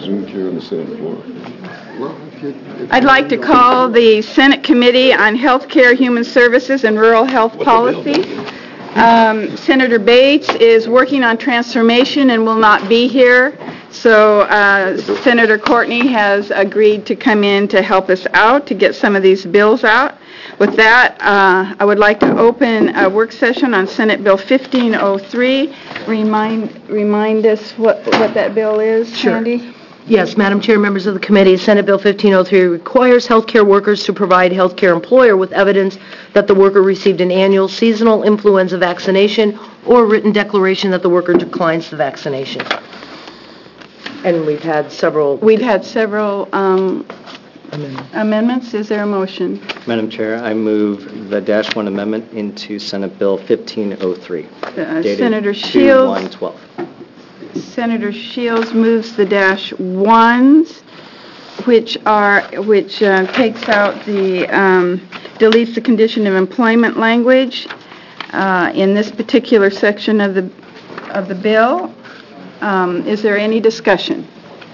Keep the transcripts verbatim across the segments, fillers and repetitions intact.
resumed here on the Senate floor. Well, if you, if I'd you like to don't- call the Senate Committee on Health Care, Human Services, and Rural Health Policy. Um, Senator Bates is working on transformation and will not be here, so uh, Senator Courtney has agreed to come in to help us out, to get some of these bills out. With that, uh, I would like to open a work session on Senate Bill fifteen oh three. Remind remind us what, what that bill is, Sure. Sandy? Yes, Madam Chair, members of the committee, Senate Bill fifteen oh three requires healthcare workers to provide healthcare employer with evidence that the worker received an annual seasonal influenza vaccination or written declaration that the worker declines the vaccination. And we've had several We've had several um, amendments. amendments. Is there a motion? Madam Chair, I move the dash one amendment into Senate Bill fifteen oh three. Uh, dated Senator two Shields. one twelve. Senator Shields moves the dash ones, which are which uh, takes out the um, deletes the condition of employment language uh, in this particular section of the of the bill. Um, is there any discussion?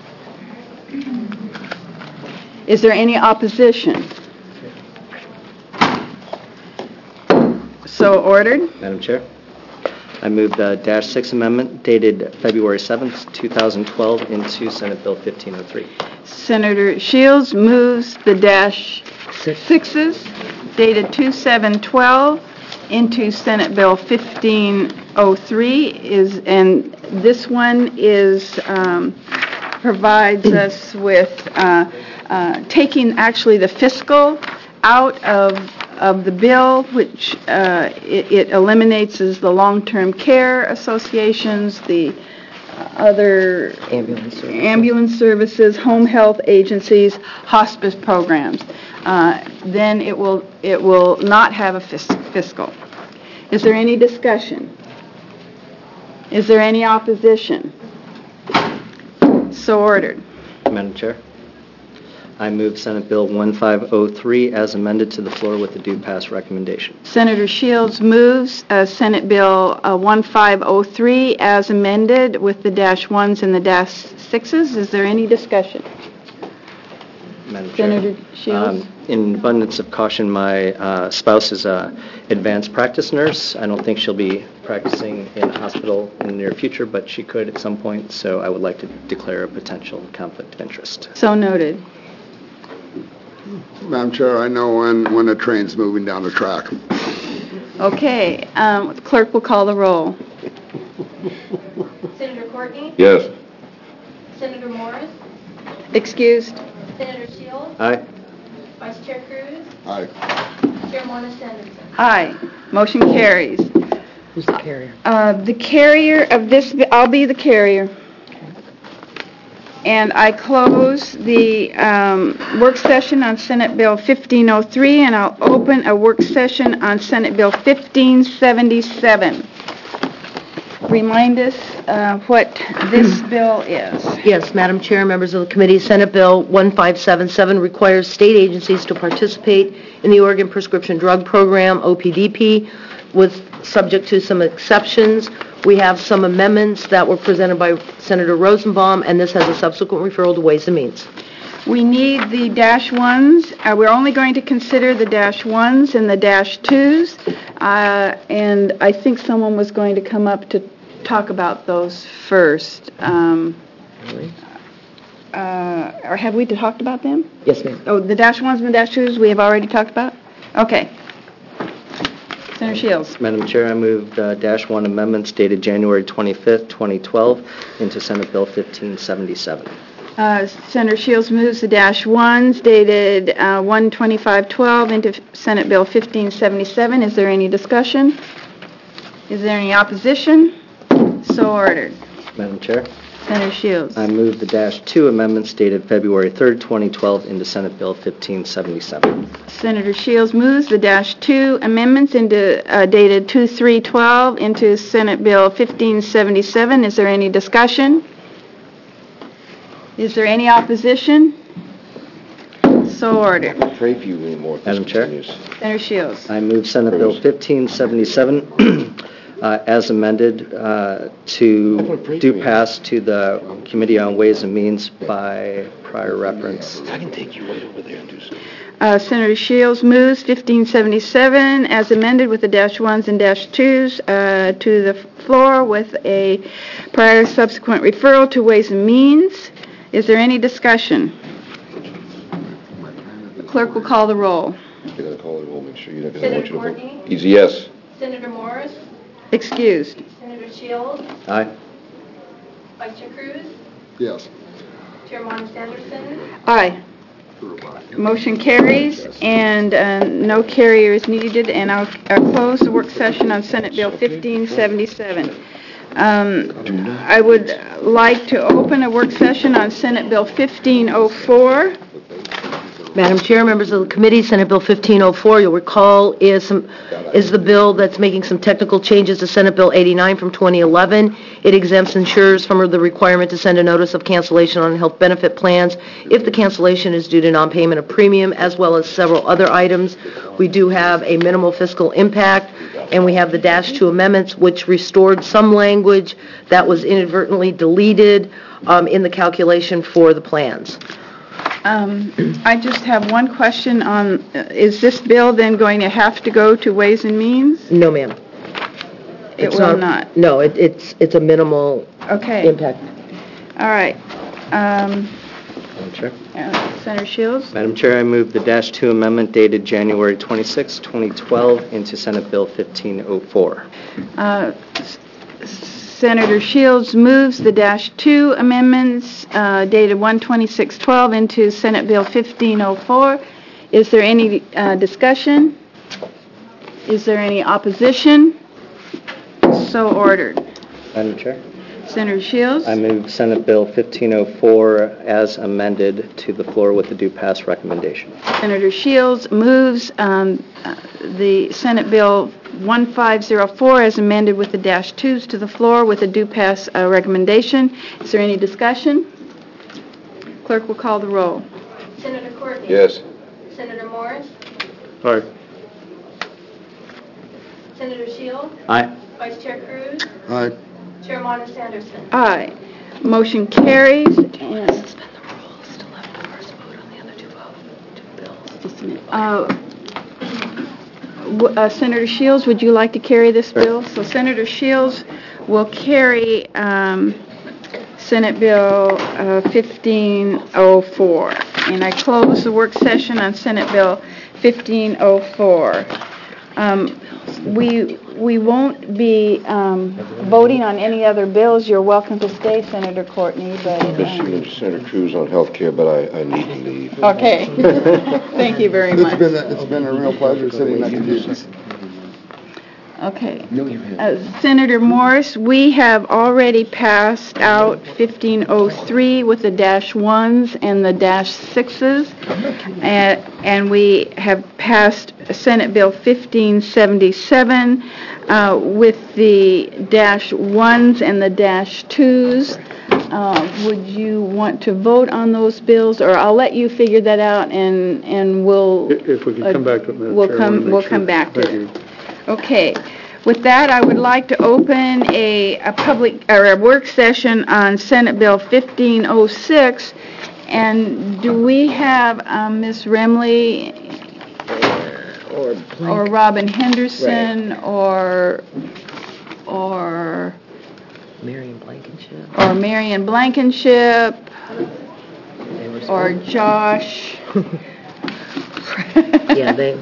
Is there any opposition? So ordered. Madam Chair, I move the dash six amendment dated February seventh, two thousand twelve into Senate Bill fifteen oh three. Senator Shields moves the dash sixes dated two seven twelve into Senate Bill fifteen oh three is, and this one is um, provides us with uh, uh, taking actually the fiscal out of of the bill, which uh, it, it eliminates the long-term care associations, the other Ambulance services. ambulance services, home health agencies, hospice programs. Uh, then it will it will not have a fis- fiscal. Is there any discussion? Is there any opposition? So ordered. Madam Chair, I move Senate Bill fifteen oh three as amended to the floor with the due pass recommendation. Senator Shields moves uh, Senate Bill uh, fifteen oh three as amended with the dash ones and the dash sixes. Is there any discussion? Madam Chair. Senator Shields? Um, in abundance of caution, my uh, spouse is a advanced practice nurse. I don't think she'll be practicing in a hospital in the near future, but she could at some point, so I would like to declare a potential conflict of interest. So noted. Madam Chair, I know when, when a train's moving down the track. Okay, um, the clerk will call the roll. Senator Courtney? Yes. Senator Morris? Excused? Senator Shields? Aye. Vice Chair Cruz? Aye. Chairwoman Sanderson? Aye. Motion carries. Who's the carrier? Uh, The carrier of this, I'll be the carrier. And I close the um, work session on Senate Bill fifteen oh three, and I'll open a work session on Senate Bill fifteen seventy-seven. Remind us uh, what this bill is. Yes, Madam Chair, members of the committee, Senate Bill fifteen seventy-seven requires state agencies to participate in the Oregon Prescription Drug Program, O P D P, with subject to some exceptions. We have some amendments that were presented by Senator Rosenbaum, and this has a subsequent referral to Ways and Means. We need the dash ones. Uh, we're only going to consider the dash ones and the dash twos. Uh, and I think someone was going to come up to talk about those first. Um, Really? uh, or have we talked about them? Yes, ma'am. Oh, the dash ones and the dash twos we have already talked about? Okay. Senator Shields. Madam Chair, I move the dash one amendments dated January twenty-fifth, twenty twelve into Senate Bill fifteen seventy-seven. Uh, Senator Shields moves the dash ones dated uh, one twenty-five twelve into Senate Bill fifteen seventy-seven. Is there any discussion? Is there any opposition? So ordered. Madam Chair, Senator Shields. I move the dash two amendments dated February third, twenty twelve into Senate Bill fifteen seventy-seven. Senator Shields moves the dash two amendments into uh, dated two three twelve into Senate Bill fifteen seventy-seven. Is there any discussion? Is there any opposition? So ordered. I'll pray for you anymore. if this Madam Chair? continues. Senator Shields. I move Senate Bill fifteen seventy-seven uh, as amended uh, to do pass to the Committee on Ways and Means by prior reference. I can take you right over there and do something. Uh, Senator Shields moves fifteen seventy-seven as amended with the dash ones and dash twos uh, to the floor with a prior subsequent referral to Ways and Means. Is there any discussion? The clerk will call the roll. You're going to call it, we'll make sure you're not going to Senator want you to Courtney? vote. Easy yes. Senator Morris? Excused. Senator Shields? Aye. Vice Chair Cruz? Yes. Chair Monis Anderson? Aye. Motion carries, and uh, no carrier is needed, and I'll I'll close the work session on Senate Bill fifteen seventy-seven. Um, I would like to open a work session on Senate Bill fifteen oh four. Madam Chair, members of the committee, Senate Bill fifteen oh four, you'll recall, is some, is the bill that's making some technical changes to Senate Bill eighty-nine from twenty eleven. It exempts insurers from the requirement to send a notice of cancellation on health benefit plans if the cancellation is due to non-payment of premium, as well as several other items. We do have a minimal fiscal impact, and we have the dash two amendments, which restored some language that was inadvertently deleted um, in the calculation for the plans. Um, I just have one question on, uh, is this bill then going to have to go to Ways and Means? No, ma'am. It It's will not. No, it, it's it's a minimal Okay. impact. All right. Um, Madam Chair. uh, Senator Shields? Madam Chair, I move the dash two amendment dated January twenty-sixth, twenty twelve into Senate Bill fifteen oh four. Uh, S- Senator Shields moves the dash two amendments uh, dated one twenty-six twelve into Senate Bill fifteen oh four. Is there any uh, discussion? Is there any opposition? So ordered. Madam Chair. Senator Shields? I move Senate Bill fifteen oh four as amended to the floor with the due pass recommendation. Senator Shields moves um, uh, the Senate Bill fifteen oh four as amended with the dash twos to the floor with a due pass uh, recommendation. Is there any discussion? Clerk will call the roll. Senator Courtney? Yes. Senator Morris? Aye. Senator Shields? Aye. Vice Chair Cruz? Aye. Chair Monis Anderson? Aye. Motion carries. And, Suspend the rules to let the first vote on the other two vote- two bills. just a minute. Uh, w- uh, Senator Shields, would you like to carry this bill? So Senator Shields will carry um, Senate Bill uh, fifteen oh four. And I close the work session on Senate Bill fifteen oh four. Um, we we won't be um, voting on any other bills. You're welcome to stay, Senator Courtney, but... um, Senator Cruz on health care, but I, I need to leave. Okay. Thank you very It's much. been, a- it's been a real pleasure sitting next to you. Okay. No, you haven't. Uh, Senator Morris, we have already passed out fifteen oh three with the dash ones and the dash sixes, and, and we have passed Senate Bill fifteen seventy-seven uh, with the dash ones and the dash twos. Uh, would you want to vote on those bills, or I'll let you figure that out, and and we'll If we can come back to it, Madam we'll Chair, I wanna come make we'll sure. come back to Thank it. you. Okay. With that, I would like to open a, a public, or a work session on Senate Bill fifteen oh six. And do we have um, Miz Remley Or or Robin Henderson or, or, Marion Blankenship. or Marion Blankenship They were or supposed- Josh? Yeah, they,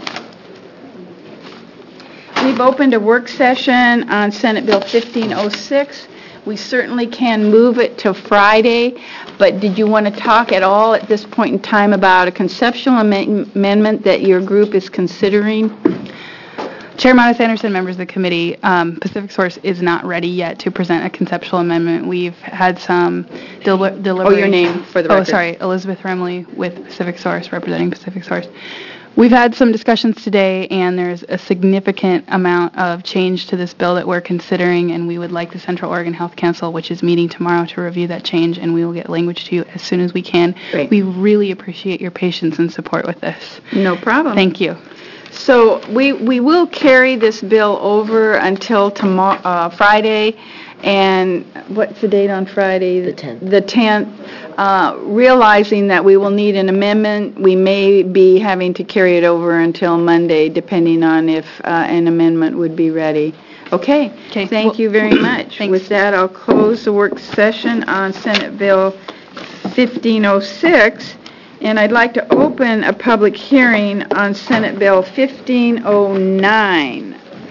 We've opened a work session on Senate Bill fifteen oh six. We certainly can move it to Friday, but did you want to talk at all at this point in time about a conceptual amend- amendment that your group is considering? Chair Monis Anderson, members of the committee, um, Pacific Source is not ready yet to present a conceptual amendment. We've had some deli- deliberation. Oh, your name for the record. Oh, sorry, Elizabeth Remley with Pacific Source, representing Pacific Source. We've had some discussions today, and there's a significant amount of change to this bill that we're considering, and we would like the Central Oregon Health Council, which is meeting tomorrow, to review that change, and we will get language to you as soon as we can. Great. We really appreciate your patience and support with this. No problem. Thank you. So we, we will carry this bill over until tomorrow, uh, Friday, and what's the date on Friday? The tenth. The tenth, uh, realizing that we will need an amendment. We may be having to carry it over until Monday, depending on if uh, an amendment would be ready. Okay. Okay, Thank well- you very much. Thanks. With that, I'll close the work session on Senate Bill fifteen oh six, and I'd like to open a public hearing on Senate Bill fifteen oh nine.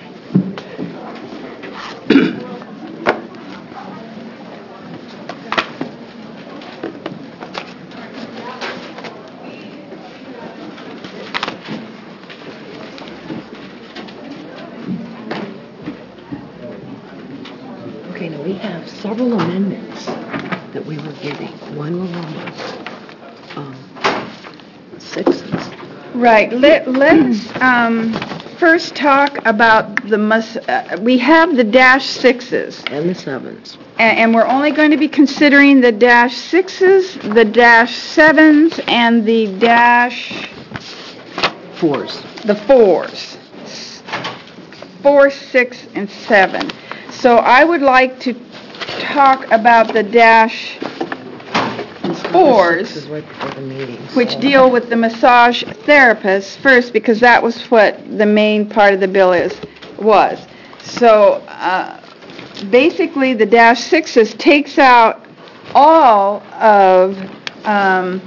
Okay, now we have several amendments that we were getting. One were um, sixes. Right. Let, let's um, first talk about the, mus- uh, we have the dash sixes, And the sevens. a- and we're only going to be considering the dash sixes, the dash sevens, and the dash, Fours. the fours. S- Four, six, and seven. So I would like to talk about the dash fours, This is right before the meeting. which so- deal with the massage therapists first, because that was what the main part of the bill is, was. So, uh, basically, the dash sixes takes out all of, um,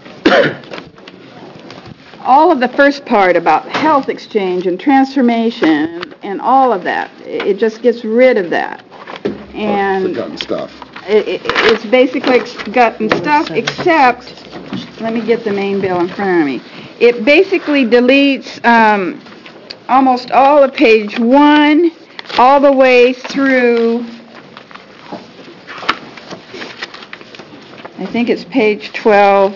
all of the first part about health exchange and transformation and all of that. It just gets rid of that. And Forgotten stuff. it, it- it's basically ex- gotten stuff except, let me get the main bill in front of me. It basically deletes um, almost all of page one, all the way through, I think it's page twelve,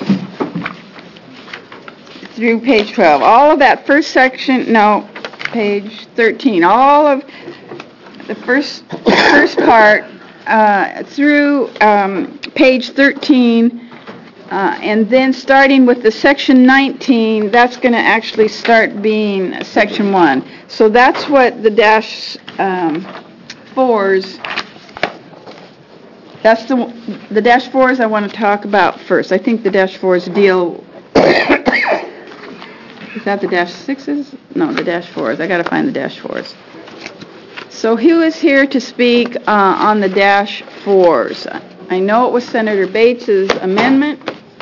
through page twelve. All of that first section, no, page thirteen, all of the first, first part uh, through um, page thirteen, uh, and then starting with the section nineteen, that's going to actually start being section one. So that's what the dash um, fours, that's the, the dash fours I want to talk about first. I think the dash fours deal, is that the dash sixes? No, the dash fours. I got to find the dash fours. So who is here to speak uh, on the dash fours? I know it was Senator Bates's amendment,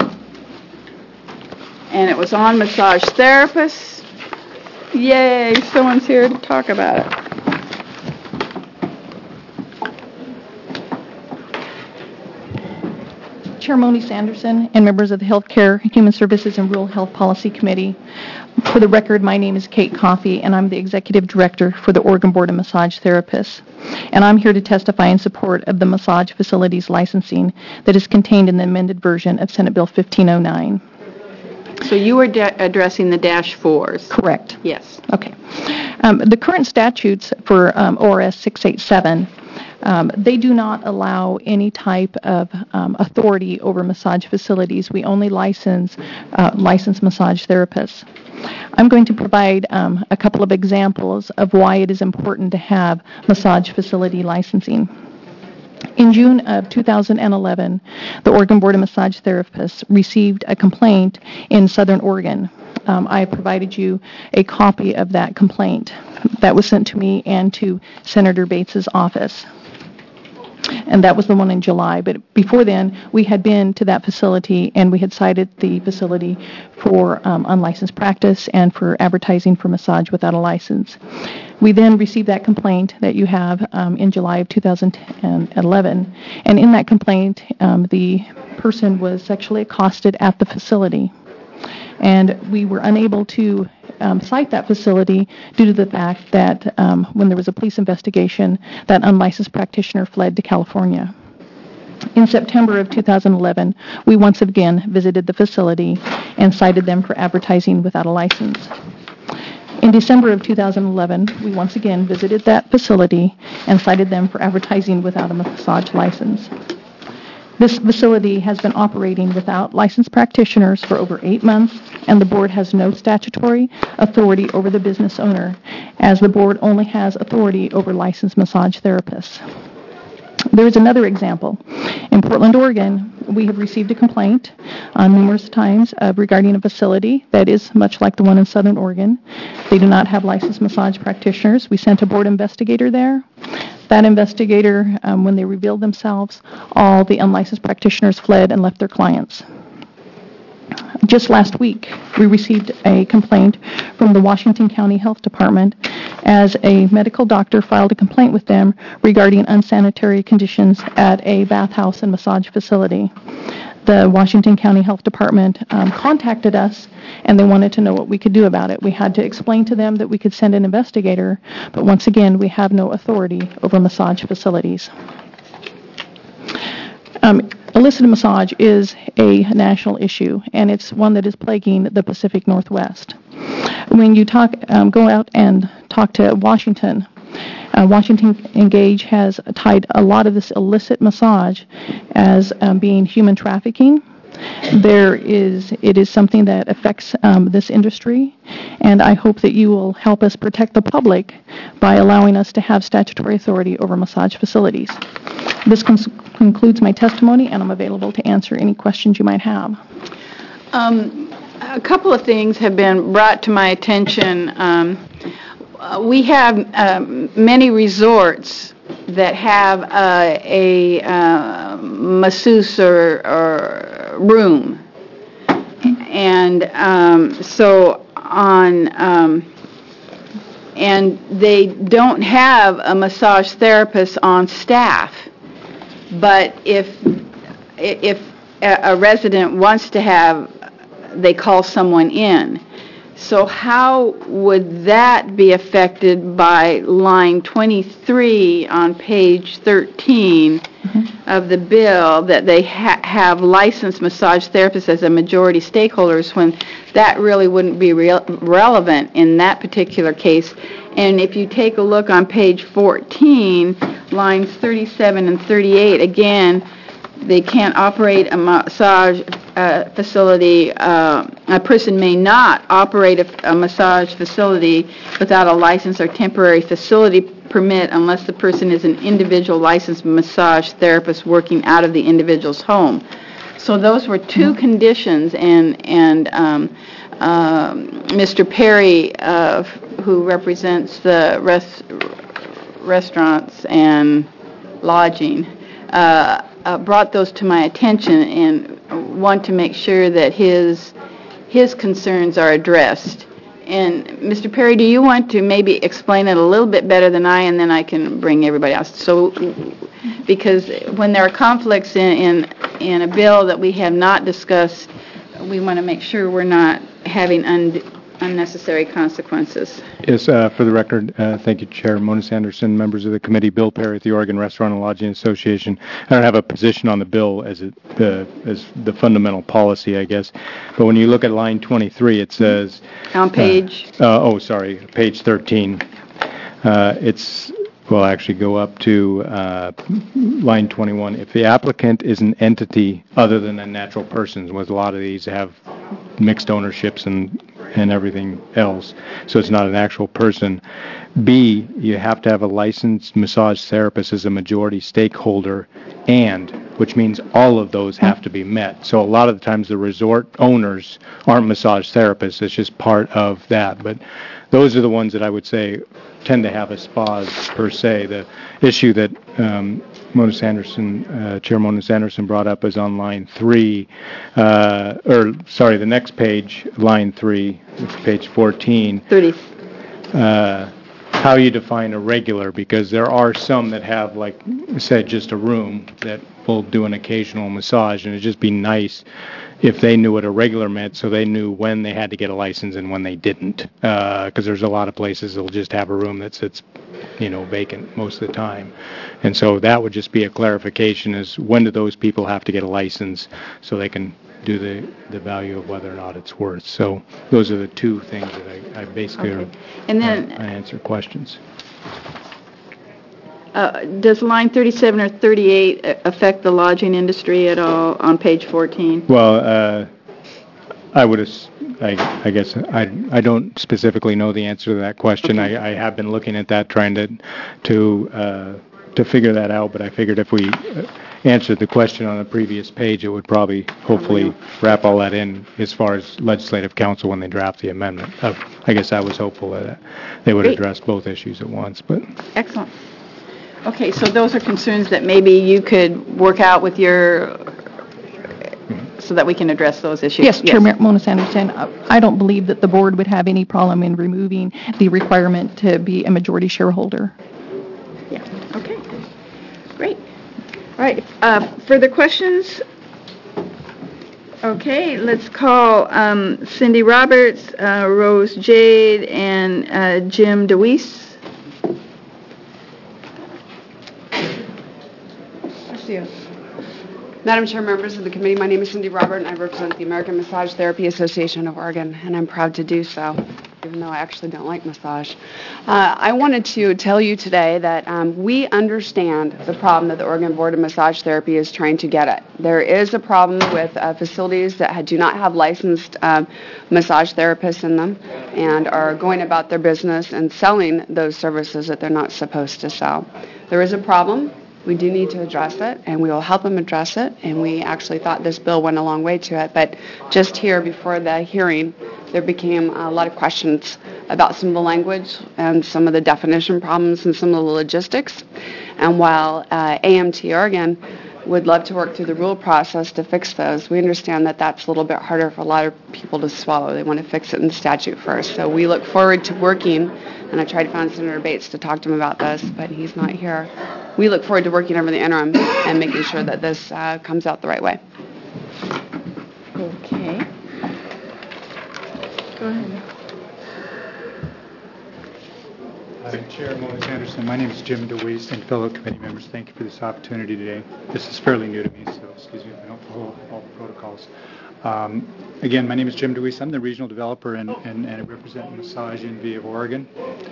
and it was on massage therapists. Yay, someone's here to talk about it. Chair Moni Sanderson and members of the Healthcare, Human Services, and Rural Health Policy Committee. For the record, my name is Kate Coffey, and I'm the Executive Director for the Oregon Board of Massage Therapists. And I'm here to testify in support of the massage facilities licensing that is contained in the amended version of Senate Bill fifteen oh nine. So you were da- addressing the dash fours? Correct. Yes. Okay. Um, the current statutes for um, O R S six eighty-seven, um, they do not allow any type of um, authority over massage facilities. We only license uh, licensed massage therapists. I'm going to provide um, a couple of examples of why it is important to have massage facility licensing. In June of two thousand eleven, the Oregon Board of Massage Therapists received a complaint in Southern Oregon. Um, I provided you a copy of that complaint that was sent to me and to Senator Bates's office. And that was the one in July. But before then, we had been to that facility, and we had cited the facility for um, unlicensed practice and for advertising for massage without a license. We then received that complaint that you have um, in July of two thousand eleven. And in that complaint, um, the person was sexually accosted at the facility. And we were unable to um, cite that facility due to the fact that um, when there was a police investigation, that unlicensed practitioner fled to California. In September of two thousand eleven, we once again visited the facility and cited them for advertising without a license. In December of two thousand eleven, we once again visited that facility and cited them for advertising without a massage license. This facility has been operating without licensed practitioners for over eight months, and the board has no statutory authority over the business owner, as the board only has authority over licensed massage therapists. There is another example. In Portland, Oregon, we have received a complaint uh, numerous times uh, regarding a facility that is much like the one in Southern Oregon. They do not have licensed massage practitioners. We sent a board investigator there. That investigator, um, when they revealed themselves, all the unlicensed practitioners fled and left their clients. Just last week, we received a complaint from the Washington County Health Department as a medical doctor filed a complaint with them regarding unsanitary conditions at a bathhouse and massage facility. The Washington County Health Department um, contacted us, and they wanted to know what we could do about it. We had to explain to them that we could send an investigator, but once again, we have no authority over massage facilities. Um, illicit massage is a national issue, and it's one that is plaguing the Pacific Northwest. When you talk, um, go out and talk to Washington, uh, Washington Engage has tied a lot of this illicit massage as um, being human trafficking. There is, it is something that affects um, this industry, and I hope that you will help us protect the public by allowing us to have statutory authority over massage facilities. This con- concludes my testimony, and I'm available to answer any questions you might have. Um, a couple of things have been brought to my attention. Um, uh, we have um, many resorts that have uh, a uh, masseuse or, or room, and um, so on, um, and they don't have a massage therapist on staff. But if if a resident wants to have, they call someone in. So how would that be affected by line twenty-three on page thirteen mm-hmm. of the bill, that they ha- have licensed massage therapists as a majority stakeholders, when that really wouldn't be re- relevant in that particular case? And if you take a look on page fourteen, lines thirty-seven and thirty-eight, again, they can't operate a massage uh, facility. Uh, a person may not operate a, a massage facility without a license or temporary facility permit unless the person is an individual licensed massage therapist working out of the individual's home. So those were two conditions, and and um, uh, Mister Perry, uh, who represents the res- restaurants and lodging, uh, uh, brought those to my attention and want to make sure that his his concerns are addressed. And Mister Perry, do you want to maybe explain it a little bit better than I, and then I can bring everybody else? So, because when there are conflicts in in, in a bill that we have not discussed, we want to make sure we're not having un- unnecessary consequences. Yes, uh, for the record, uh, thank you, Chair Mona Sanderson, members of the committee, Bill Perry at the Oregon Restaurant and Lodging Association. I don't have a position on the bill as it uh, as the fundamental policy, I guess. But when you look at line twenty-three, it says... On page... Uh, uh, oh, sorry, page thirteen. Uh, it's... We'll actually go up to uh, line twenty-one. If the applicant is an entity other than a natural person, with a lot of these have mixed ownerships and and everything else, so it's not an actual person. B, you have to have a licensed massage therapist as a majority stakeholder, and, which means all of those have to be met. So a lot of the times the resort owners aren't massage therapists, it's just part of that. But those are the ones that I would say tend to have a spas per se. The issue that um, Mona Sanderson, uh, Chair Mona Sanderson brought up is on line three, uh, or sorry, the next page, line three, page fourteen. thirty. Uh, how you define a regular, because there are some that have, like I said, just a room that will do an occasional massage, and it'd just be nice if they knew what a regular meant, so they knew when they had to get a license and when they didn't. Because uh, there's a lot of places that'll just have a room that sits, you know, vacant most of the time. And so that would just be a clarification: is when do those people have to get a license so they can do the, the value of whether or not it's worth. So those are the two things that I, I basically Okay. are, And then uh, I answer questions. Uh, Does line thirty-seven or thirty-eight a- affect the lodging industry at all on page fourteen? Well, uh, I would, as- I I guess, I I don't specifically know the answer to that question. I I have been looking at that, trying to to uh, to figure that out, but I figured if we uh, answered the question on the previous page, it would probably, hopefully, wrap all that in as far as legislative council when they draft the amendment. Uh, I guess I was hopeful that they would Great. address both issues at once, but... Excellent. Okay, so those are concerns that maybe you could work out with your, so that we can address those issues. Yes, Chair Mona Sanderson, uh, I don't believe that the board would have any problem in removing the requirement to be a majority shareholder. Yeah, okay. Great. All right, uh, further questions? Okay, let's call um, Cindy Roberts, uh, Rose Jade, and uh, Jim DeWeese. Madam Chair, members of the committee, my name is Cindy Robert, and I represent the American Massage Therapy Association of Oregon, and I'm proud to do so, even though I actually don't like massage. Uh, I wanted to tell you today that um, we understand the problem that the Oregon Board of Massage Therapy is trying to get at. There is a problem with uh, facilities that do not have licensed um, massage therapists in them and are going about their business and selling those services that they're not supposed to sell. There is a problem. We do need to address it, and we will help them address it, and we actually thought this bill went a long way to it, but just here before the hearing, there became a lot of questions about some of the language and some of the definition problems and some of the logistics, and while uh, A M T Oregon would love to work through the rule process to fix those, we understand that that's a little bit harder for a lot of people to swallow. They want to fix it in the statute first, so we look forward to working, and I tried to find Senator Bates to talk to him about this, but he's not here. We look forward to working over the interim and making sure that this uh, comes out the right way. Okay. Go ahead. Uh, Chair Mona Sanderson, my name is Jim DeWeese, and fellow committee members, thank you for this opportunity today. This is fairly new to me, so excuse me if I don't follow all the protocols. Um, again, my name is Jim DeWeese. I'm the regional developer, and, and, and I represent Massage Envy of Oregon.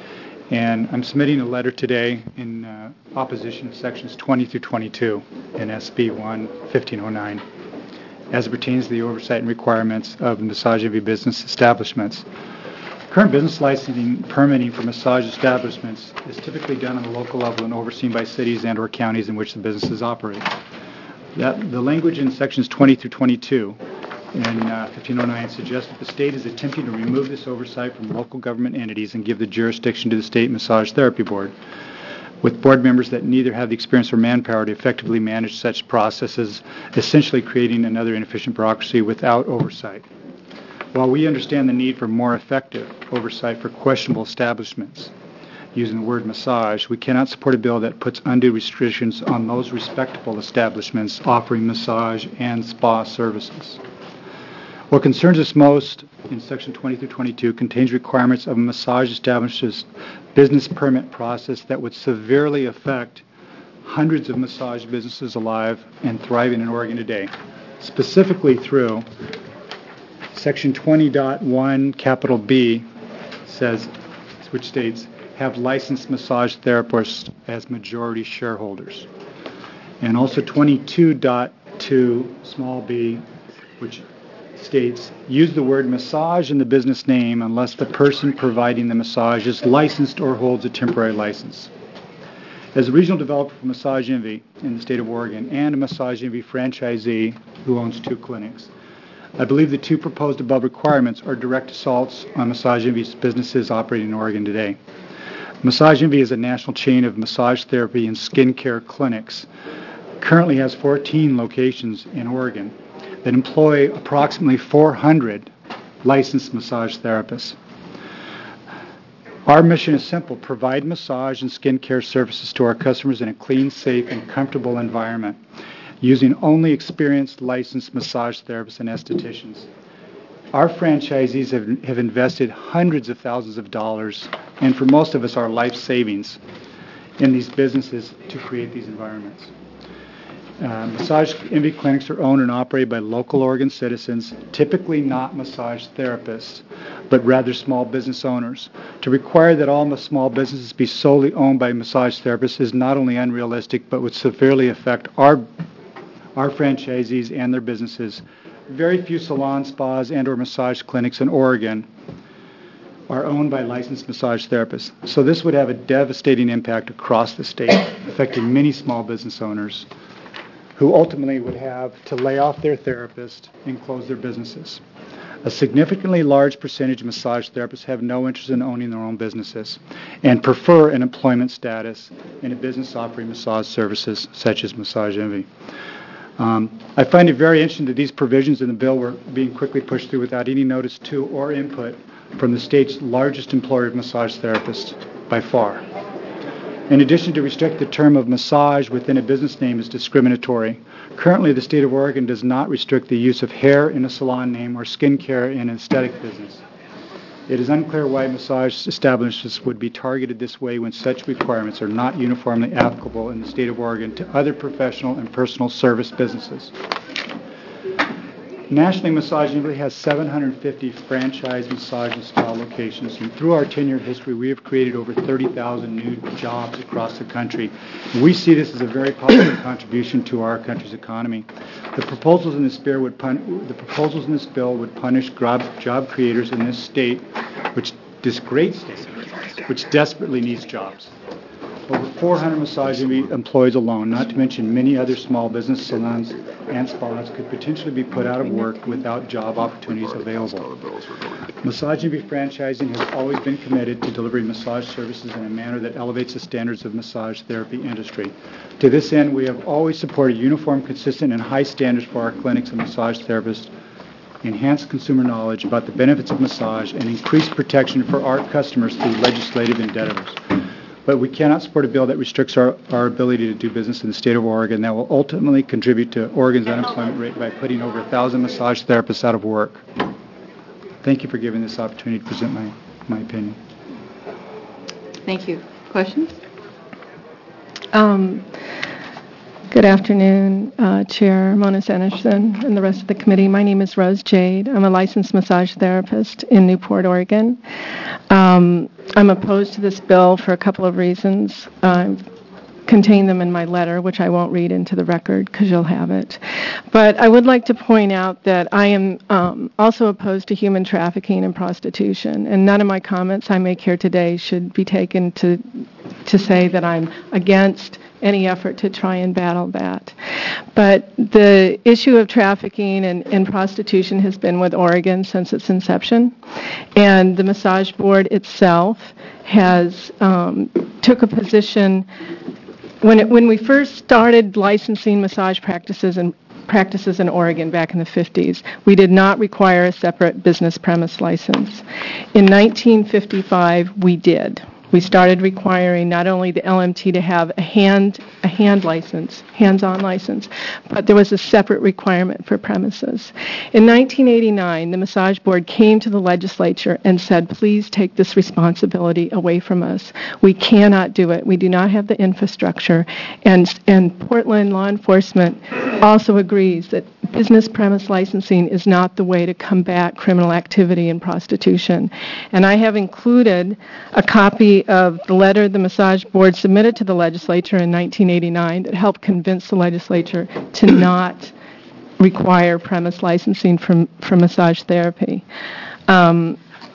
And I'm submitting a letter today in uh, opposition to sections twenty through twenty-two in S B one fifteen oh nine as it pertains to the oversight and requirements of Massage Envy business establishments. Current business licensing permitting for massage establishments is typically done on the local level and overseen by cities and or counties in which the businesses operate. That, the language in sections twenty through twenty-two in uh, fifteen oh nine suggests that the state is attempting to remove this oversight from local government entities and give the jurisdiction to the State Massage Therapy Board, with board members that neither have the experience or manpower to effectively manage such processes, essentially creating another inefficient bureaucracy without oversight. While we understand the need for more effective oversight for questionable establishments, using the word massage, we cannot support a bill that puts undue restrictions on those respectable establishments offering massage and spa services. What concerns us most in section twenty through twenty-two contains requirements of a massage establishment's business permit process that would severely affect hundreds of massage businesses alive and thriving in Oregon today, specifically through section twenty point one capital B says, which states, have licensed massage therapists as majority shareholders. And also twenty-two point two small b, which states, use the word massage in the business name unless the person providing the massage is licensed or holds a temporary license. As a regional developer for Massage Envy in the state of Oregon and a Massage Envy franchisee who owns two clinics, I believe the two proposed above requirements are direct assaults on Massage Envy's businesses operating in Oregon today. Massage Envy is a national chain of massage therapy and skincare clinics. Currently has fourteen locations in Oregon that employ approximately four hundred licensed massage therapists. Our mission is simple: provide massage and skincare services to our customers in a clean, safe, and comfortable environment, using only experienced licensed massage therapists and estheticians. Our franchisees have, have invested hundreds of thousands of dollars, and for most of us, our life savings in these businesses to create these environments. Uh, Massage Envy clinics are owned and operated by local Oregon citizens, typically not massage therapists, but rather small business owners. To require that all small businesses be solely owned by massage therapists is not only unrealistic, but would severely affect our our franchisees and their businesses. Very few salon spas and or massage clinics in Oregon are owned by licensed massage therapists. So this would have a devastating impact across the state, affecting many small business owners who ultimately would have to lay off their therapist and close their businesses. A significantly large percentage of massage therapists have no interest in owning their own businesses and prefer an employment status in a business offering massage services such as Massage Envy. Um, I find it very interesting that these provisions in the bill were being quickly pushed through without any notice to or input from the state's largest employer of massage therapists by far. In addition, to restrict the term of massage within a business name is discriminatory. Currently, the state of Oregon does not restrict the use of hair in a salon name or skincare in an aesthetic business. It is unclear why massage establishments would be targeted this way when such requirements are not uniformly applicable in the state of Oregon to other professional and personal service businesses. Nationally, Massage Envy has seven hundred fifty franchise massage and spa locations, and through our ten-year history, we have created over thirty thousand new jobs across the country. We see this as a very positive contribution to our country's economy. The proposals in this bill would pun- the proposals in this bill would punish job, job creators in this state, which this great state, which desperately needs jobs. Over four hundred Massage Envy employees alone, not to mention many other small business salons and spas, could potentially be put out of work without job opportunities available. Massage Envy franchising has always been committed to delivering massage services in a manner that elevates the standards of massage therapy industry. To this end, we have always supported uniform, consistent, and high standards for our clinics and massage therapists, enhanced consumer knowledge about the benefits of massage, and increased protection for our customers through legislative endeavors. But we cannot support a bill that restricts our, our ability to do business in the state of Oregon that will ultimately contribute to Oregon's unemployment rate by putting over one thousand massage therapists out of work. Thank you for giving this opportunity to present my, my opinion. Thank you. Questions? Um, good afternoon, uh, Chair Mona Sanderson and the rest of the committee. My name is Rose Jade. I'm a licensed massage therapist in Newport, Oregon. Um, I'm opposed to this bill for a couple of reasons. I've contained them in my letter, which I won't read into the record because you'll have it. But I would like to point out that I am um, also opposed to human trafficking and prostitution, and none of my comments I make here today should be taken to to say that I'm against any effort to try and battle that. But the issue of trafficking and, and prostitution has been with Oregon since its inception, and the Massage Board itself has um, took a position when it, when we first started licensing massage practices and practices in Oregon back in the fifties, we did not require a separate business premise license. In nineteen fifty-five, we did. We started requiring not only the L M T to have a hand a hand license, hands-on license, but there was a separate requirement for premises. In nineteen eighty-nine, the Massage Board came to the legislature and said, please take this responsibility away from us. We cannot do it. We do not have the infrastructure. And, and Portland law enforcement also agrees that business premise licensing is not the way to combat criminal activity and prostitution. And I have included a copy of the letter the Massage Board submitted to the legislature in nineteen eighty-nine that helped convince the legislature to not require premise licensing for, for massage therapy. Um,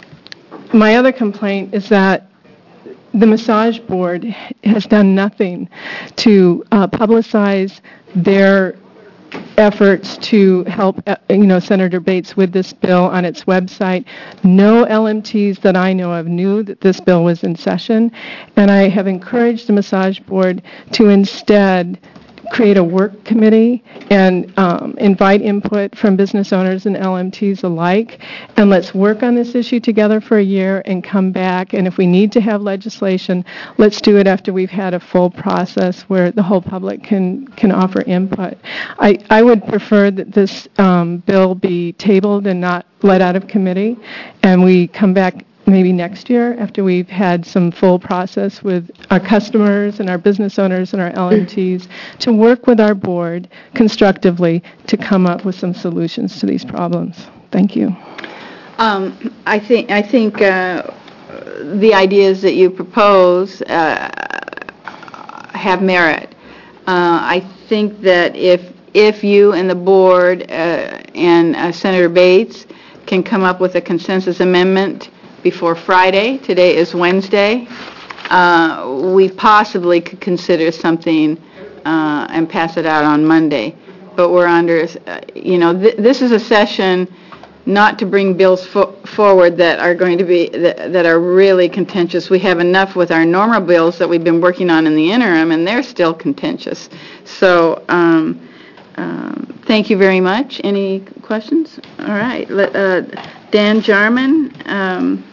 my other complaint is that the Massage Board has done nothing to uh, publicize their efforts to help, uh, you know, Senator Bates with this bill on its website. No L M Ts that I know of knew that this bill was in session, and I have encouraged the Massage Board to instead create a work committee and um, invite input from business owners and L M Ts alike, and let's work on this issue together for a year and come back, and if we need to have legislation, let's do it after we've had a full process where the whole public can, can offer input. I, I would prefer that this um, bill be tabled and not let out of committee, and we come back maybe next year after we've had some full process with our customers and our business owners and our L M Ts to work with our board constructively to come up with some solutions to these problems. Thank you. Um, I think I think uh, the ideas that you propose uh, have merit. Uh, I think that if if you and the board uh, and uh, Senator Bates can come up with a consensus amendment before Friday, today is Wednesday, uh, we possibly could consider something uh, and pass it out on Monday. But we're under, uh, you know, th- this is a session not to bring bills fo- forward that are going to be, that, that are really contentious. We have enough with our normal bills that we've been working on in the interim, and they're still contentious. So, um, um, thank you very much. Any questions? All right. Let, uh, Dan Jarman, um,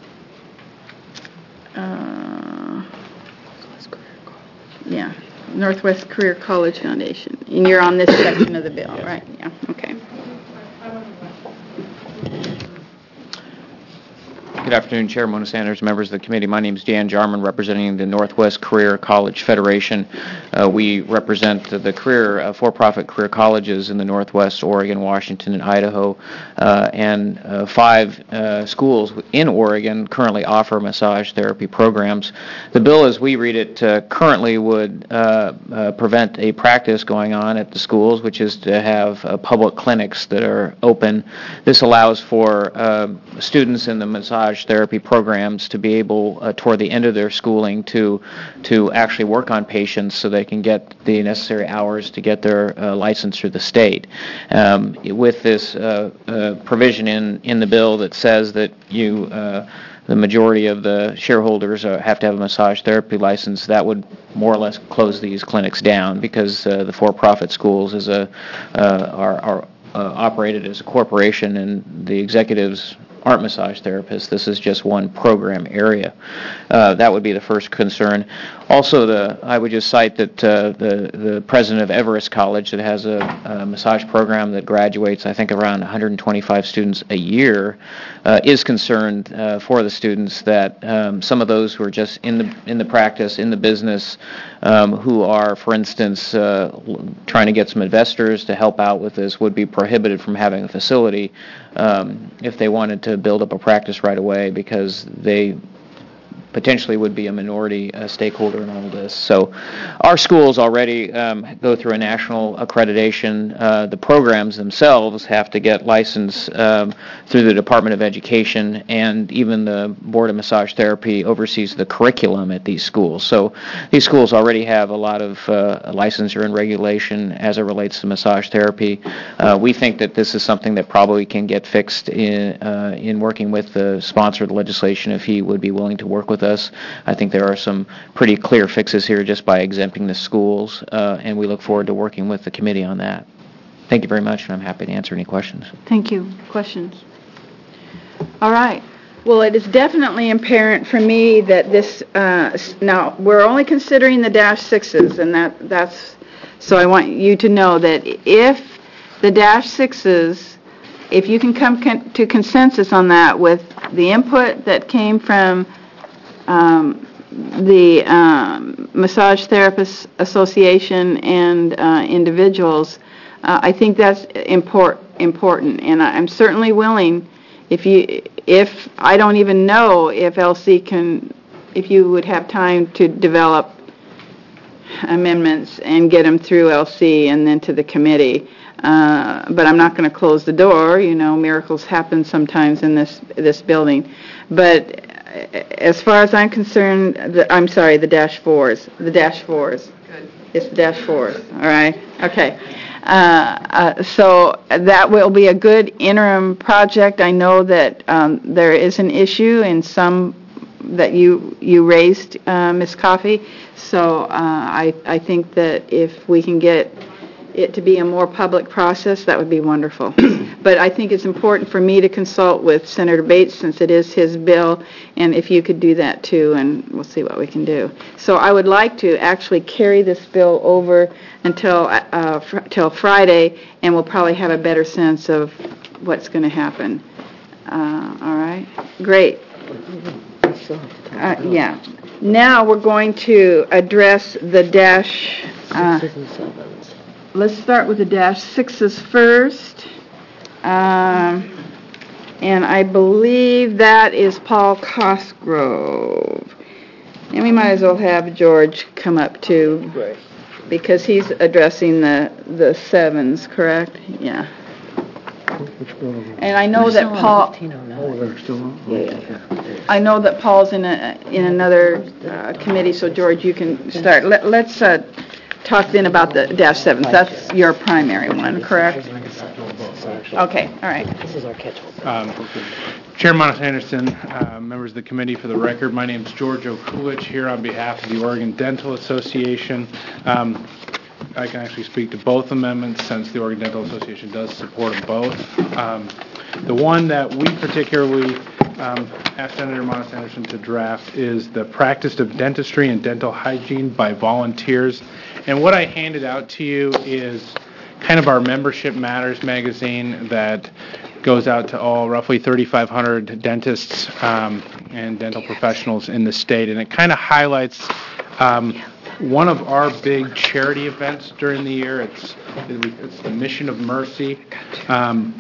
uh, yeah, Northwest Career College Foundation. And you're on this section of the bill, right? Yeah, okay. Good afternoon, Chair Mona Sanders, members of the committee. My name is Dan Jarman, representing the Northwest Career College Federation. Uh, we represent the career uh, for-profit career colleges in the Northwest, Oregon, Washington, and Idaho, uh, and uh, five uh, schools in Oregon currently offer massage therapy programs. The bill, as we read it, uh, currently would uh, uh, prevent a practice going on at the schools, which is to have uh, public clinics that are open. This allows for uh, students in the massage therapy programs to be able, uh, toward the end of their schooling, to to actually work on patients so they can get the necessary hours to get their uh, license through the state. Um, with this uh, uh, provision in, in the bill that says that you, uh, the majority of the shareholders uh, have to have a massage therapy license, that would more or less close these clinics down, because uh, the for-profit schools is a uh, are, are uh, operated as a corporation, and the executives aren't massage therapists. This is just one program area. Uh, that would be the first concern. Also, the I would just cite that uh, the the president of Everest College, that has a, a massage program that graduates, I think, around one hundred twenty-five students a year, uh, is concerned uh, for the students that um, some of those who are just in the in the practice, in the business, um, who are, for instance, uh, trying to get some investors to help out with this, would be prohibited from having a facility um, if they wanted to build up a practice right away, because they potentially would be a minority uh, stakeholder in all of this. So our schools already um, go through a national accreditation. Uh, the programs themselves have to get licensed um, through the Department of Education, and even the Board of Massage Therapy oversees the curriculum at these schools. So these schools already have a lot of uh, licensure and regulation as it relates to massage therapy. Uh, we think that this is something that probably can get fixed in, uh, in working with the sponsor of the legislation, if he would be willing to work with us. I think there are some pretty clear fixes here just by exempting the schools, uh, and we look forward to working with the committee on that. Thank you very much, and I'm happy to answer any questions. Thank you. Questions? All right. Well, it is definitely apparent for me that this, uh, now, we're only considering the dash sixes, and that that's, so I want you to know that if the dash sixes, if you can come con- to consensus on that with the input that came from Um, the um, Massage Therapists Association and uh, individuals, uh, I think that's import, important, and I'm certainly willing, if you, if I don't even know if L C can, if you would have time to develop amendments and get them through L C and then to the committee. Uh, but I'm not going to close the door. You know, miracles happen sometimes in this this building. But as far as I'm concerned, the, I'm sorry, the dash fours, the dash fours. Good. It's the dash fours. All right. Okay. Uh, uh, so that will be a good interim project. I know that um, there is an issue in some that you you raised, uh, Miz Coffey. So uh, I I think that if we can get it to be a more public process, that would be wonderful. But I think it's important for me to consult with Senator Bates, since it is his bill, and if you could do that too, and we'll see what we can do. So I would like to actually carry this bill over until uh, fr- till Friday, and we'll probably have a better sense of what's going to happen. Uh, all right? Great. Uh, yeah. Now we're going to address the dash, uh, let's start with the dash sixes first. Um, and I believe that is Paul Cosgrove. And we might as well have George come up too. Right. Because he's addressing the, the sevens, correct? Yeah. And I know that Paul, I know that Paul's in a, in another uh, committee, so George, you can start. Let, let's uh, talk then about the dash sevens. That's your primary one, correct? Okay, all right. This is our catch-all. Um, Chair Monis Anderson, uh, members of the committee, for the record, my name is George Okulich, here on behalf of the Oregon Dental Association. Um, I can actually speak to both amendments since the Oregon Dental Association does support them both. Um, the one that we particularly um, asked Senator Monis Anderson to draft is the practice of dentistry and dental hygiene by volunteers. And what I handed out to you is kind of our Membership Matters magazine that goes out to all roughly thirty-five hundred dentists um, and dental professionals in the state. And it kind of highlights um, one of our big charity events during the year. It's, it's the Mission of Mercy. Um,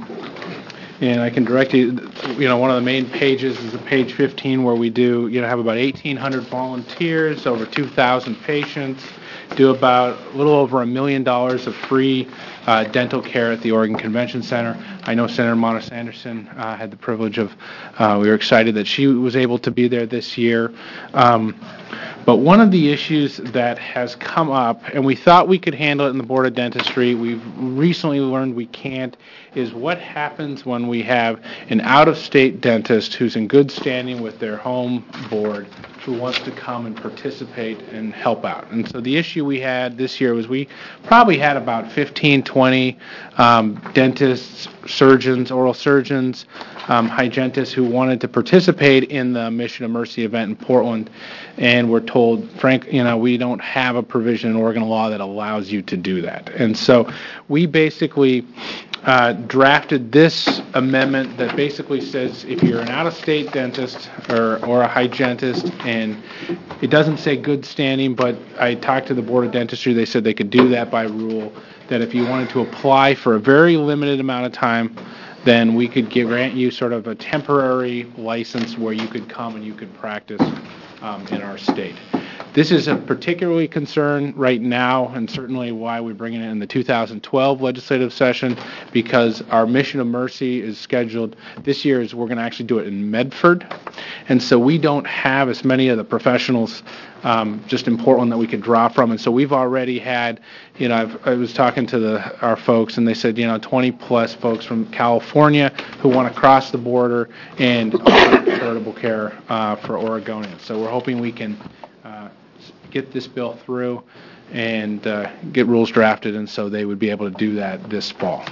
and I can direct you, you know, one of the main pages is the page fifteen where we do, you know, have about eighteen hundred volunteers, over two thousand patients, do about a little over a million dollars of free uh, dental care at the Oregon Convention Center. I know Senator Monis Anderson uh, had the privilege of, uh, we were excited that she was able to be there this year. Um, But one of the issues that has come up, and we thought we could handle it in the Board of Dentistry, we've recently learned we can't, is what happens when we have an out-of-state dentist who's in good standing with their home board who wants to come and participate and help out. And so the issue we had this year was we probably had about fifteen, twenty um, dentists, surgeons, oral surgeons, um, hygienists who wanted to participate in the Mission of Mercy event in Portland, and we're told, Frank, you know, we don't have a provision in Oregon law that allows you to do that. And so we basically uh, drafted this amendment that basically says if you're an out-of-state dentist or, or a hygienist, and it doesn't say good standing, but I talked to the Board of Dentistry, they said they could do that by rule, that if you wanted to apply for a very limited amount of time, then we could give, grant you sort of a temporary license where you could come and you could practice um, in our state. This is a particularly concern right now, and certainly why we're bringing it in the two thousand twelve legislative session, because our Mission of Mercy is scheduled this year. Is we're going to actually do it in Medford, and so we don't have as many of the professionals um, just in Portland that we could draw from. And so we've already had, you know, I've, I was talking to the, our folks, and they said, you know, twenty plus folks from California who want to cross the border and offer charitable care uh, for Oregonians. So we're hoping we can uh, get this bill through and uh, get rules drafted, and so they would be able to do that this fall.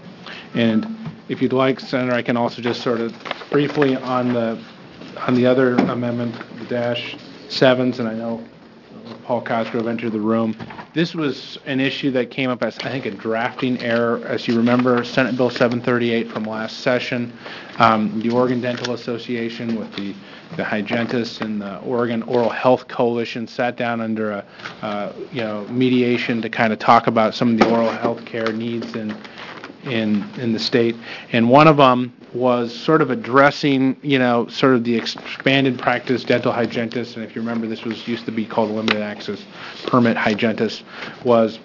And if you'd like, Senator, I can also just sort of briefly on the on the other amendment, the dash sevens, and I know Paul Cosgrove entered the room. This was an issue that came up as, I think, a drafting error. As you remember, Senate Bill seven thirty-eight from last session, um, the Oregon Dental Association with the the hygienists and the Oregon Oral Health Coalition sat down under a, uh, you know, mediation to kind of talk about some of the oral health care needs in, in, in the state. And one of them was sort of addressing, you know, sort of the expanded practice dental hygienist. And if you remember, this was used to be called limited access permit hygienist, was,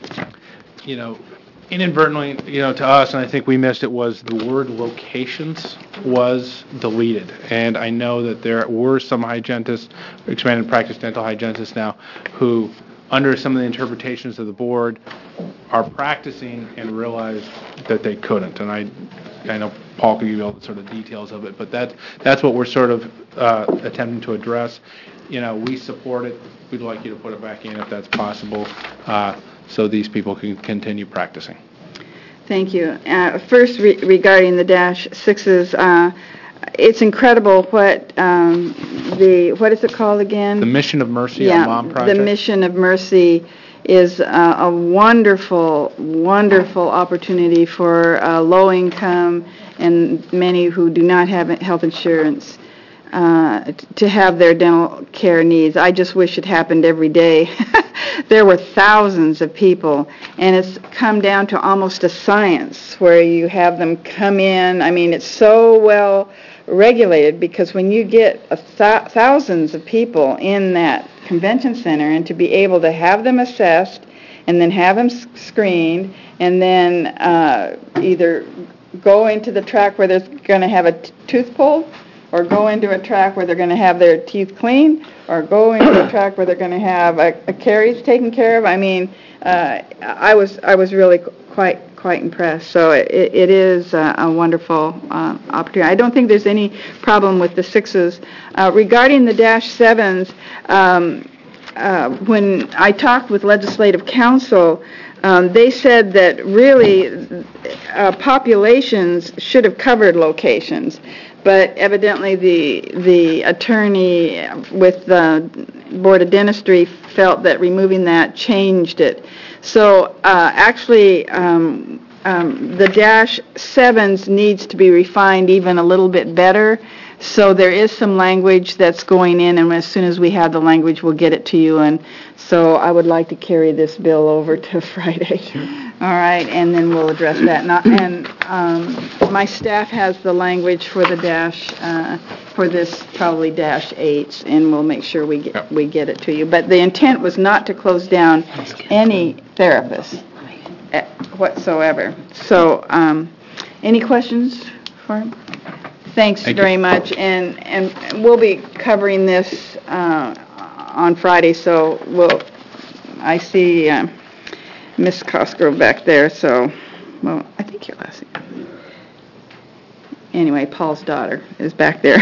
you know, inadvertently, you know, to us, and I think we missed it, was the word locations was deleted. And I know that there were some hygienists, expanded practice dental hygienists now, who, under some of the interpretations of the board, are practicing and realize that they couldn't. And I, I know Paul can give you all the sort of details of it, but that that's what we're sort of uh, attempting to address. You know, we support it. We'd like you to put it back in if that's possible, uh, so these people can continue practicing. Thank you. Uh, first, re- regarding the dash sixes, uh, it's incredible what um, the, what is it called again? The Mission of Mercy, yeah, our mom project. The Mission of Mercy is uh, a wonderful, wonderful opportunity for uh, low income and many who do not have health insurance uh, t- to have their dental care needs. I just wish it happened every day. There were thousands of people, and it's come down to almost a science where you have them come in. I mean, it's so well regulated because when you get a th- thousands of people in that convention center, and to be able to have them assessed and then have them s- screened and then uh, either go into the track where they're going to have a t- tooth pulled, or go into a track where they're going to have their teeth cleaned, or go into a track where they're going to have a, a caries taken care of. I mean, uh, I was I was really quite quite impressed. So it, it is a, a wonderful uh, opportunity. I don't think there's any problem with the sixes. Uh, regarding the dash sevens, um, uh, when I talked with Legislative Council, um, they said that really uh, populations should have covered locations. But evidently the the attorney with the Board of Dentistry felt that removing that changed it. So uh, actually um, um, the dash sevens needs to be refined even a little bit better. So there is some language that's going in, and as soon as we have the language, we'll get it to you. And so I would like to carry this bill over to Friday. Sure. All right, and then we'll address that. Not, and um, my staff has the language for the dash, uh, for this probably dash eights, and we'll make sure we get yep. we get it to you. But the intent was not to close down any therapists whatsoever. So, um, any questions for him? Thanks Thank very you. much, and and we'll be covering this uh, on Friday. So we'll. I see uh, Miss Cosgrove back there. So, well, I think you're last. Anyway, Paul's daughter is back there.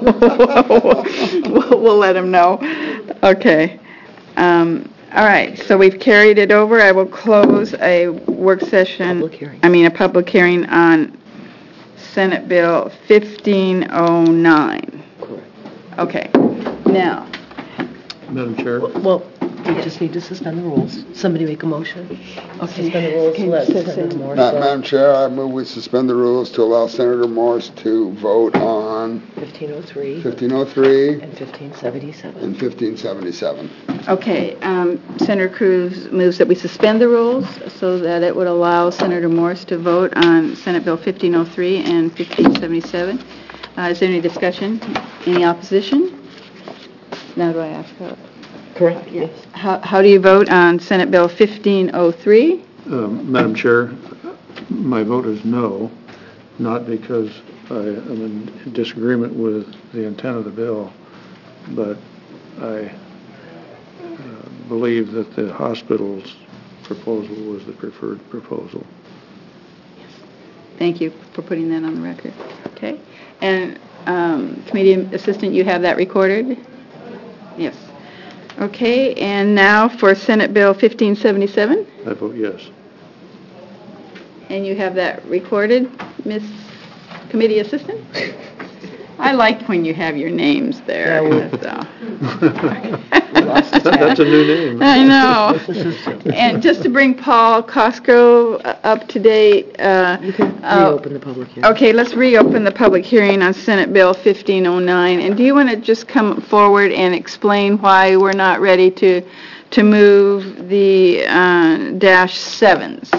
we'll, we'll let him know. Okay. Um, all right. So we've carried it over. I will close a work session. Public hearing. I mean, a public hearing on Senate Bill fifteen oh nine. Okay. Now. Madam Chair. Well, we just need to suspend the rules. Somebody make a motion. Okay. Suspend the rules. Okay, Let suspend. Senator Morris. Ma- vote. Madam Chair, I move we suspend the rules to allow Senator Morris to vote on fifteen oh three fifteen oh three and fifteen seventy-seven. and fifteen seventy-seven. Okay. Um, Senator Cruz moves that we suspend the rules so that it would allow Senator Morris to vote on Senate Bill fifteen oh three and fifteen seventy-seven. Uh, is there any discussion? Any opposition? Now do I ask her? Correct, yes. How, how do you vote on Senate Bill fifteen oh three? Um, Madam Chair, my vote is no, not because I am in disagreement with the intent of the bill, but I uh, believe that the hospital's proposal was the preferred proposal. Thank you for putting that on the record. Okay. And um, Committee Assistant, you have that recorded? Yes. Okay, and now for Senate Bill fifteen seventy-seven, I vote yes. and you have that recorded, Miss Committee Assistant? I like when you have your names there. So. That- That's a new name. I know. And just to bring Paul Cosgrove up to date. Uh, You can uh, reopen the public hearing. Okay, let's reopen the public hearing on Senate Bill fifteen oh nine. And do you want to just come forward and explain why we're not ready to to move the uh, dash sevens?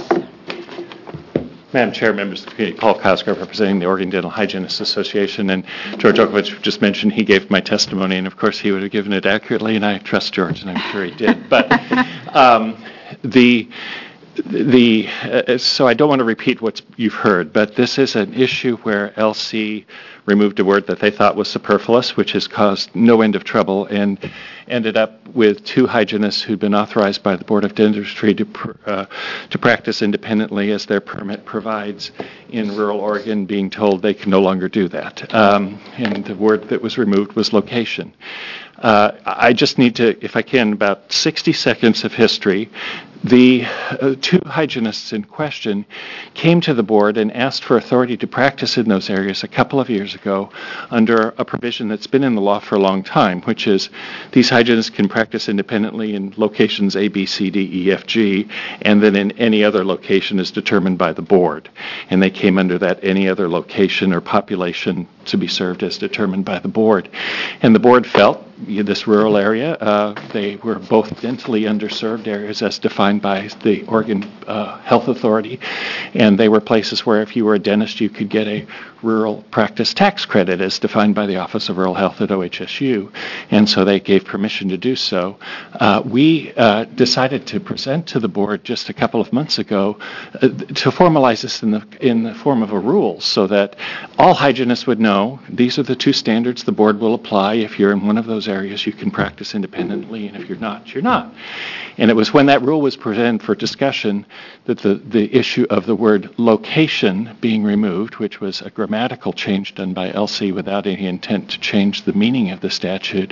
Madam Chair, members of the committee, Paul Cosgrove representing the Oregon Dental Hygienists Association, and George Okovich just mentioned he gave my testimony, and of course he would have given it accurately, and I trust George, and I'm sure he did. But um, the the uh, so I don't want to repeat what you've heard, but this is an issue where L C removed a word that they thought was superfluous, which has caused no end of trouble, and ended up with two hygienists who'd been authorized by the Board of Dentistry to pr- uh, to practice independently as their permit provides in rural Oregon, being told they can no longer do that. Um, and the word that was removed was location. Uh, I just need to, if I can, about sixty seconds of history. The uh, two hygienists in question came to the board and asked for authority to practice in those areas a couple of years ago under a provision that's been in the law for a long time, which is these hygienists can practice independently in locations A, B, C, D, E, F, G, and then in any other location is determined by the board. And they came under that any other location or population to be served as determined by the board. And the board felt this rural area, uh, they were both dentally underserved areas as defined by the Oregon uh, Health Authority, and they were places where if you were a dentist you could get a rural practice tax credit as defined by the Office of Rural Health at O H S U, and so they gave permission to do so. Uh, we uh, decided to present to the board just a couple of months ago uh, to formalize this in the in the form of a rule so that all hygienists would know these are the two standards the board will apply. If you're in one of those areas, you can practice independently, and if you're not, you're not. And it was when that rule was presented for discussion that the, the issue of the word location being removed, which was a grammatical change done by L C without any intent to change the meaning of the statute,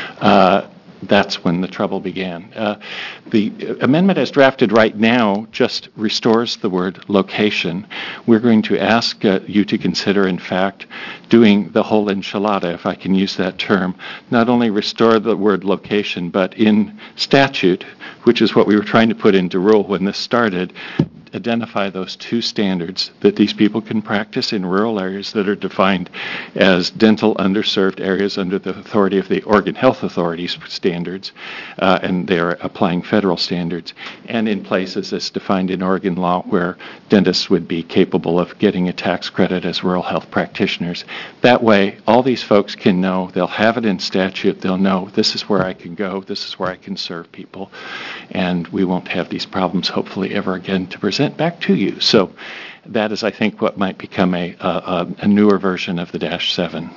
uh, that's when the trouble began. Uh, the amendment as drafted right now just restores the word location. We're going to ask uh, you to consider, in fact, doing the whole enchilada, if I can use that term, not only restore the word location, but in statute, which is what we were trying to put into rule when this started, identify those two standards that these people can practice in rural areas that are defined as dental underserved areas under the authority of the Oregon Health Authority's standards, uh, and they're applying federal standards, and in places as defined in Oregon law where dentists would be capable of getting a tax credit as rural health practitioners. That way, all these folks can know, they'll have it in statute, they'll know this is where I can go, this is where I can serve people, and we won't have these problems hopefully ever again to present back to you. So that is, I think, what might become a, a, a newer version of the Dash seven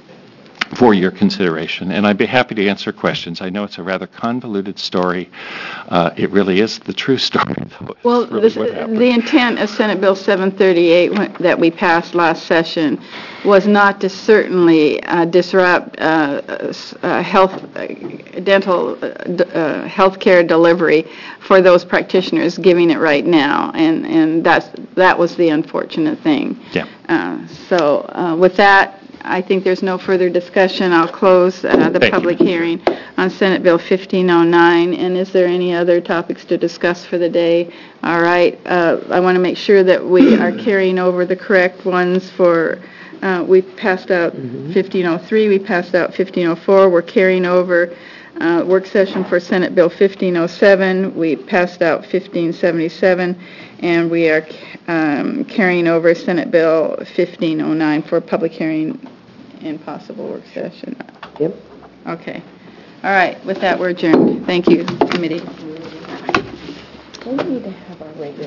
for your consideration. And I'd be happy to answer questions. I know it's a rather convoluted story. Uh, it really is the true story, though. Well, really this, what happened. the intent of Senate Bill seven thirty-eight when- that we passed last session was not to certainly uh, disrupt uh, uh, health, uh, dental uh, d- uh, health care delivery for those practitioners giving it right now, and, and that's, that was the unfortunate thing. Yeah. Uh, so uh, with that, I think there's no further discussion. I'll close uh, the Thank public you. hearing on Senate Bill fifteen oh nine. And is there any other topics to discuss for the day? All right. Uh, I want to make sure that we are carrying over the correct ones for, uh, we passed out fifteen oh three, we passed out fifteen oh four. We're carrying over uh, work session for Senate Bill fifteen oh seven. We passed out fifteen seventy-seven. And we are um, carrying over Senate Bill fifteen oh nine for public hearing and possible work session. Yep. Okay. All right. With that, we're adjourned. Thank you, committee. We need to have our regular